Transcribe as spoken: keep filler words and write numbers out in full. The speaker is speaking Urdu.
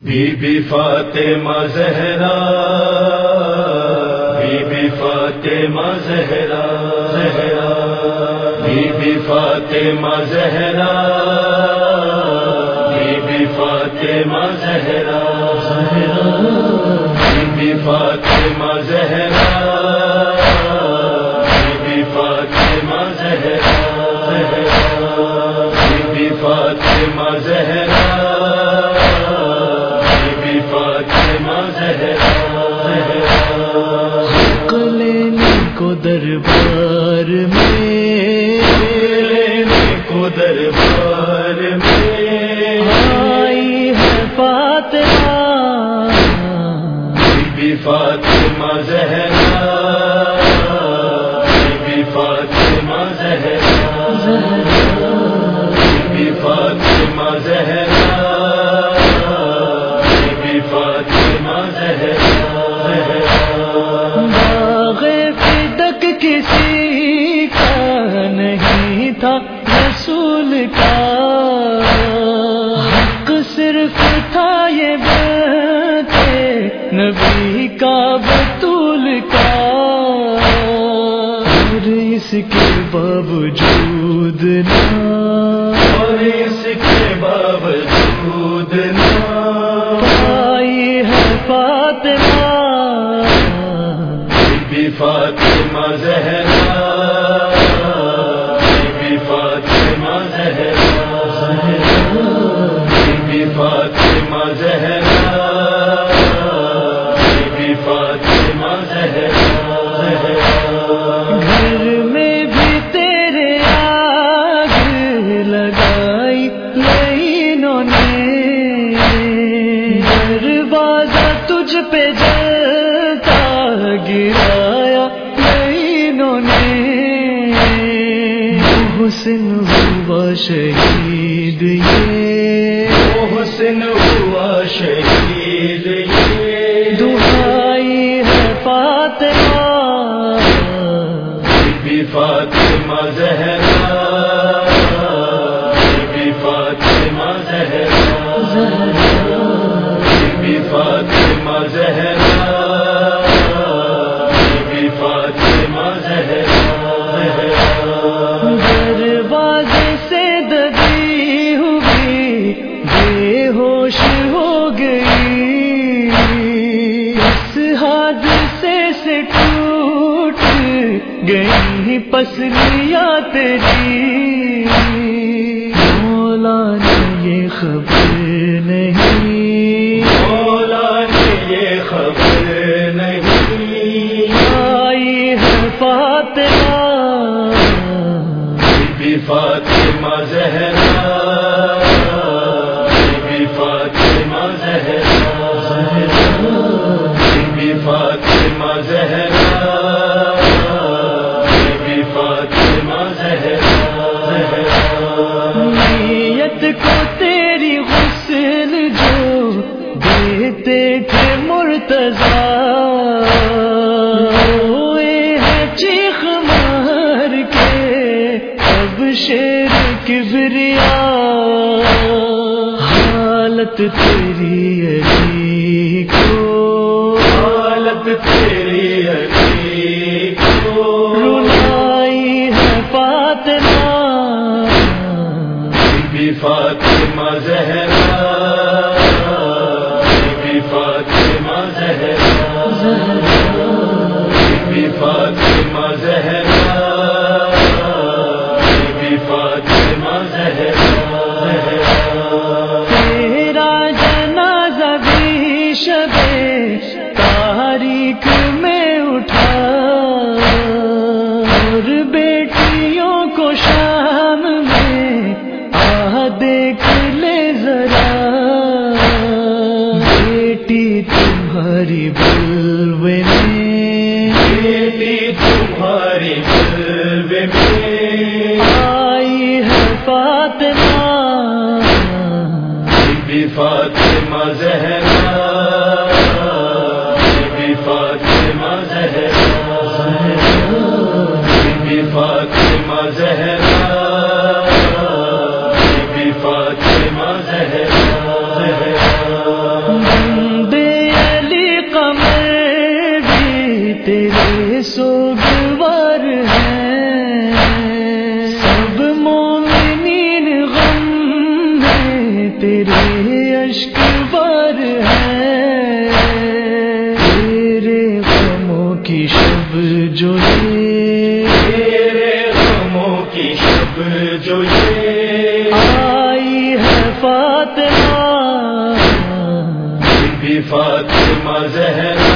be be Fatima Zahra, be be Fatima Zahra, Zahra be be Fatima Zahra, be be Fatima Zahra, Zahra be be Fatima Zahra, be be Fatima Zahra, Zahra be be Fatima Zahra, حق لینے کو دربار میں، لینے کو دربار میں آئی ہے Fatima, be be Fatima Zahra, be be Fatima Zahra, Zahra be be Fatima Zahra, باغ فدق کسی کا نہیں تھا رسول کا، حق صرف تھا یہ بات نبی کا بطول کا، اور اس کے باوجود نہ، اور اس کے باوجود نہ Fatima, be be Fatima Zahra, be be Fatima Zahra, be be Fatima Zahra, be be Fatima Zahra, گھر میں بھی تیرے آگ لگائی لائنوں نے، دروازہ تجھ پہ جلتا گرایا لائنوں نے، محسن ہوا شہید یہ، محسن ہوا شہید یہ، دعائی ہے Fatima, be be Fatima Zahra, be be Fatima Zahra, Zahra Bi Fatima Zahra, Bi Fatima Zahra, دروازے سے دبی ہوئی بے ہوش ہو گئی، اس حادثے سے ٹوٹ گئی پسلیاں تیری، مولا نے یہ خبر نہیں، مولا نے یہ خبر نہیں، آئی ہے Fatima, be be Fatima Zahra, be be Fatima Zahra, be be Fatima Zahra, be be Fatima Zahra, نیت کو تیری غسل جو دیتے تھے مرتضیٰ، روئے ہیں چیخ مار کے اب شیر کبریا، حالت تیری علی کو، حالت تیری علی کو رلائی ہے Fatima, be be Fatima Zahra, be be Fatima Zahra, be be Fatima Zahra, be be Fatima Zahra, تیرا جنازہ بھی شب تاریک میں اٹھا، اور بیٹیوں کو شام میں آ دیکھ لے ذرا، بیٹی تمہاری بلوے میں، بیٹی تمہاری بلوے میں آئی ہے Fatima, be be Fatima Zahra, be be Fatima Zahra, be be Fatima Zahra, be be Fatima Zahra, یہ اشک بار ہے تیرے غموں کی شب جو یہ تیرے غموں کی شب جو یہ آئی ہے فاطمہ بی بی فاطمہ زہرا